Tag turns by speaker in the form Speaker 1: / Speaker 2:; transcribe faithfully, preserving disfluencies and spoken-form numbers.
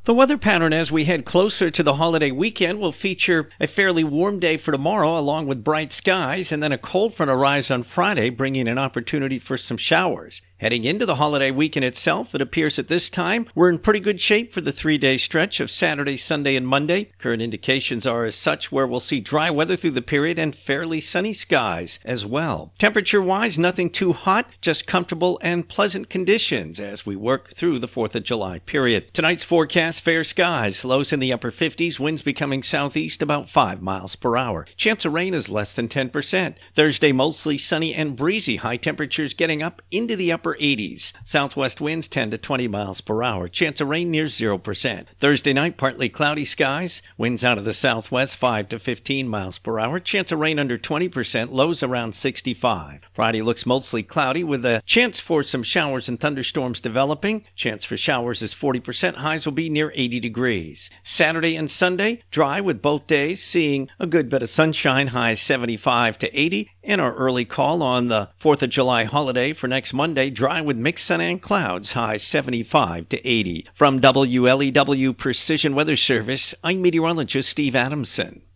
Speaker 1: The weather pattern as we head closer to the holiday weekend will feature a fairly warm day for tomorrow along with bright skies, and then a cold front arrives on Friday, bringing an opportunity for some showers. Heading into the holiday weekend itself, it appears at this time we're in pretty good shape for the three-day stretch of Saturday, Sunday, and Monday. Current indications are as such where we'll see dry weather through the period and fairly sunny skies as well. Temperature-wise, nothing too hot, just comfortable and pleasant conditions as we work through the fourth of July period. Tonight's forecast, fair skies, lows in the upper fifties, winds becoming southeast about five miles per hour. Chance of rain is less than ten percent. Thursday, mostly sunny and breezy, high temperatures getting up into the upper eighties. Southwest winds ten to twenty miles per hour. Chance of rain near zero percent. Thursday night, partly cloudy skies. Winds out of the southwest five to fifteen miles per hour. Chance of rain under twenty percent. Lows around sixty-five. Friday looks mostly cloudy with a chance for some showers and thunderstorms developing. Chance for showers is forty percent. Highs will be near eighty degrees. Saturday and Sunday, dry with both days, seeing a good bit of sunshine. Highs seventy-five to eighty. And our early call on the fourth of July holiday for next Monday, dry with mixed sun and clouds, highs seventy-five to eighty. From W L E W Precision Weather Service, I'm meteorologist Steve Adamson.